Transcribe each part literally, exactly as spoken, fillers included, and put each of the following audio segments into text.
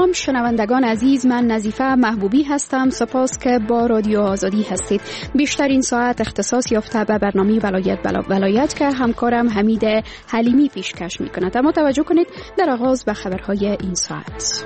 سلام شنوندگان عزیز، من نظیفه محبوبی هستم. سپاس که با رادیو آزادی هستید. بیشترین ساعت اختصاص یافته به برنامه ولایت بلا ولایت که همکارم حمید حلیمی پیشکش میکند. اما توجه کنید در آغاز به خبرهای این ساعت.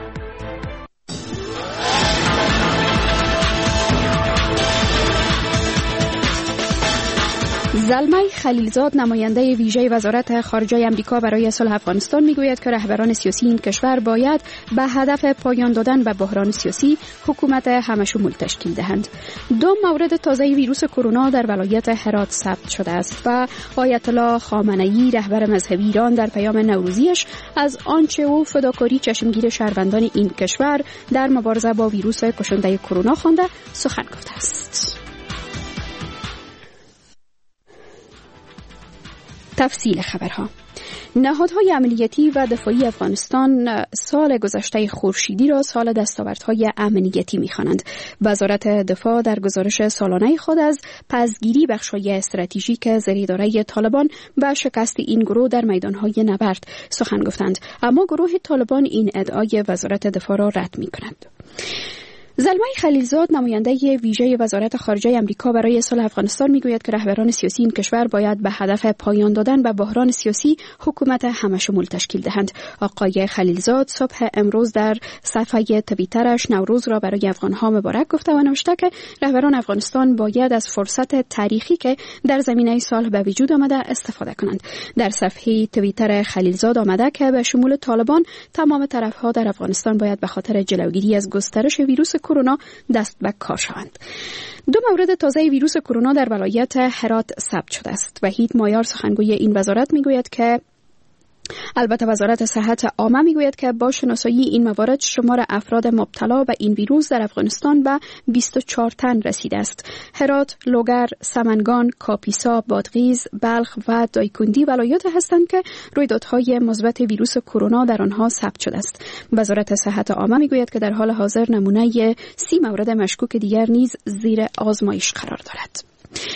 زلمه خلیلزاد نماینده ویژه وزارت خارجه آمریکا برای صلح افغانستان میگوید که رهبران سیاسی این کشور باید به هدف پایان دادن به بحران سیاسی حکومت همشمول تشکیل دهند. دو مورد تازه ویروس کرونا در ولایت هرات ثبت شده است و آیت الله خامنه‌ای رهبر مذهبی ایران در پیام نوروزیش از آنچه او فداکاری چشمگیر شهروندان این کشور در مبارزه با ویروس کشنده کرونا خوانده سخن گفته است. تفصیل خبرها. نهادهای امنیتی و دفاعی افغانستان سال گذشته خورشیدی را سال دستاوردهای امنیتی می‌خوانند. وزارت دفاع در گزارش سالانه خود از پسگیری بخش‌های استراتژیک زیر اداره طالبان و شکست این گروه در میدان‌های نبرد سخن گفتند، اما گروه طالبان این ادعای وزارت دفاع را رد می‌کند. زلمه خلیلزاد نماینده ویژه وزارت خارجه آمریکا برای صلح افغانستان میگوید که رهبران سیاسی این کشور باید به هدف پایان دادن به بحران سیاسی حکومت همشمول تشکیل دهند. آقای خلیلزاد صبح امروز در صفحه توییترش نوروز را برای افغانها مبارک گفته و نوشته که رهبران افغانستان باید از فرصت تاریخی که در زمینه صلح به وجود آمده استفاده کنند. در صفحه توییتر خلیلزاد آمده که به شمول طالبان تمام طرفها در افغانستان باید به خاطر جلوگیری از گسترش ویروس کرونا دست به کار شوند. دو مورد تازه ویروس کرونا در ولایت هرات ثبت شده است. وحید مایار سخنگوی این وزارت میگوید که البته وزارت صحت عامه میگوید که با شناسایی این موارد شمار افراد مبتلا به این ویروس در افغانستان به بیست و چهار تن رسیده است. هرات، لوگر، سمنگان، کاپیسا، بادغیس، بلخ و دایکندی ولایات هستند که رویدادهای مثبت ویروس کرونا در آنها ثبت شده است. وزارت صحت عامه میگوید که در حال حاضر نمونه سی مورد مشکوک دیگر نیز زیر آزمایش قرار دارد.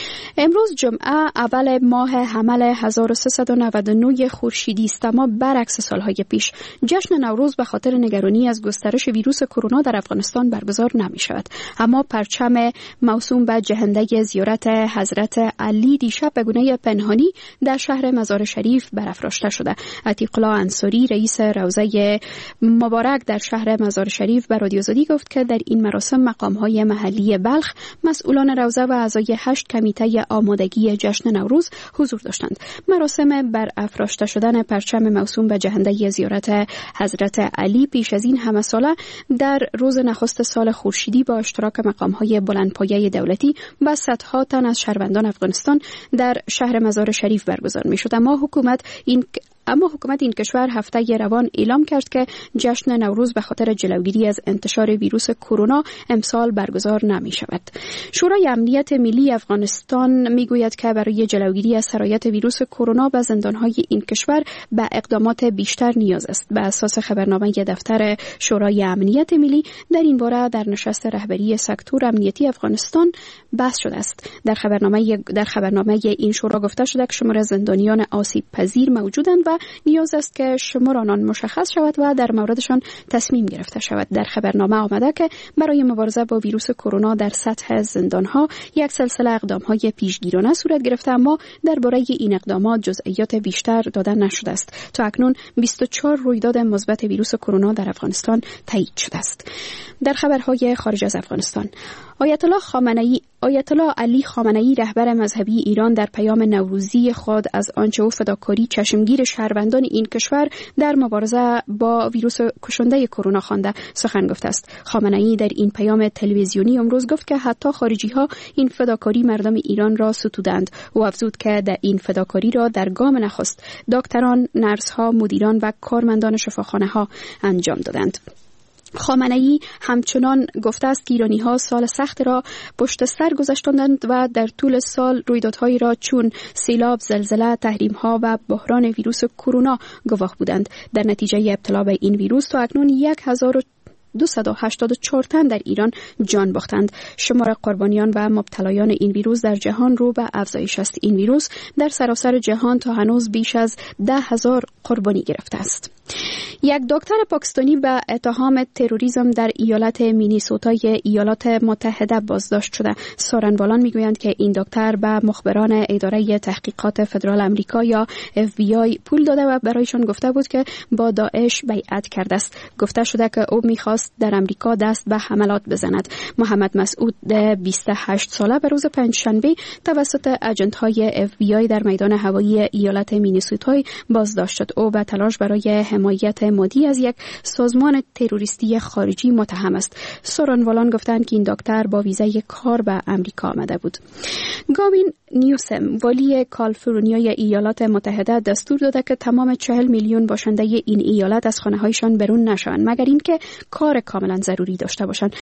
امروز جمعه اول ماه حمل هزار و سیصد و نود و نه خورشیدی است، اما برعکس سالهای پیش جشن نوروز به خاطر نگرانی از گسترش ویروس کرونا در افغانستان برگزار نمی شود. اما پرچم موسوم به جهنده زیارت حضرت علی دیشب به گونه پنهانی در شهر مزار شریف برافراشته شده. عتیق الله انصاری رئیس روضه مبارک در شهر مزار شریف به رادیو آزادی گفت که در این مراسم مقام‌های محلی بلخ، مسئولان روضه و اعضای هشت کمیته آمادگی جشن نوروز حضور داشتند. مراسم برافراشته شدن پرچم موسوم به جهنده زیارت حضرت علی پیش از این همه ساله در روز نخست سال خورشیدی با اشتراک مقام‌های بلندپایه دولتی و صدها تن از شهروندان افغانستان در شهر مزار شریف برگزار می‌شد. اما حکومت این اما حکومت این کشور هفته روان اعلام کرد که جشن نوروز به خاطر جلوگیری از انتشار ویروس کرونا امسال برگزار نمی شود. شورای امنیت ملی افغانستان می گوید که برای جلوگیری از سرایت ویروس کرونا به زندانهای این کشور به اقدامات بیشتر نیاز است. به اساس خبرنامه دفتر شورای امنیت ملی در این باره در نشست رهبری سکتور امنیتی افغانستان بحث شده است. در خبرنامه در خبرنامه این شورا گفته شده که شمار زندانیان آسیب پذیر موجودند و نیاز است که شمار آنان مشخص شود و در موردشان تصمیم گرفته شود. در خبرنامه آمده که برای مبارزه با ویروس کرونا در سطح زندانها یک سلسله اقدام‌های پیشگیرانه صورت گرفته، اما درباره این اقدامات جزئیات بیشتر داده نشده است. تا اکنون بیست و چهار رویداد مثبت ویروس کرونا در افغانستان تایید شده است. در خبرهای خارج از افغانستان، آیت الله خامنه‌ای آیت الله علی خامنه‌ای رهبر مذهبی ایران در پیام نوروزی خود از آنچه او فداکاری چشمگیر شهروندان این کشور در مبارزه با ویروس کشنده کرونا خوانده سخن گفته است. خامنه‌ای در این پیام تلویزیونی امروز گفت که حتی خارجی‌ها این فداکاری مردم ایران را ستودند. او افزود که در این فداکاری را در گام نخست دکتران، نرس‌ها، مدیران و کارمندان شفاخانه‌ها انجام دادند. خامنه‌ای همچنان گفته است که ایرانی‌ها سال سخت را پشت سر گذاشتند و در طول سال رویدادهایی را چون سیلاب، زلزله، تحریم‌ها و بحران ویروس کرونا گواه بودند. در نتیجه ابتلا به این ویروس تا اکنون هزار و دویست و هشتاد و چهار تن در ایران جان باختند. شمار قربانیان و مبتلایان این ویروس در جهان رو به افزایش است. این ویروس در سراسر جهان تا هنوز بیش از ده هزار قربانی گرفته است. یک دکتر پاکستانی به اتهام تروریسم در ایالت مینیسوتای ایالات متحده بازداشت شده. سارنوالان میگویند که این دکتر به مخبران اداره تحقیقات فدرال امریکا یا اف بی آی پول داده و برایشان گفته بود که با داعش بیعت کرده است. گفته شده که او میخواست در امریکا دست به حملات بزند. محمد مسعود بیست و هشت ساله به روز پنجشنبه توسط اجنت‌های اف بی آی در میدان هوایی ایالت مینیسوتا بازداشت شد. او به تلاش برای حمایت مادی از یک سازمان تروریستی خارجی متهم است. سارنوالان گفتند که این دکتر با ویزای کار به امریکا آمده بود. گاوین نیوسم ولی کالیفرنیای ایالات متحده دستور داده که تمام چهل میلیون باشنده این ایالت از خانه‌هایشان برون نشوند مگر اینکه کار کاملا ضروری داشته باشند.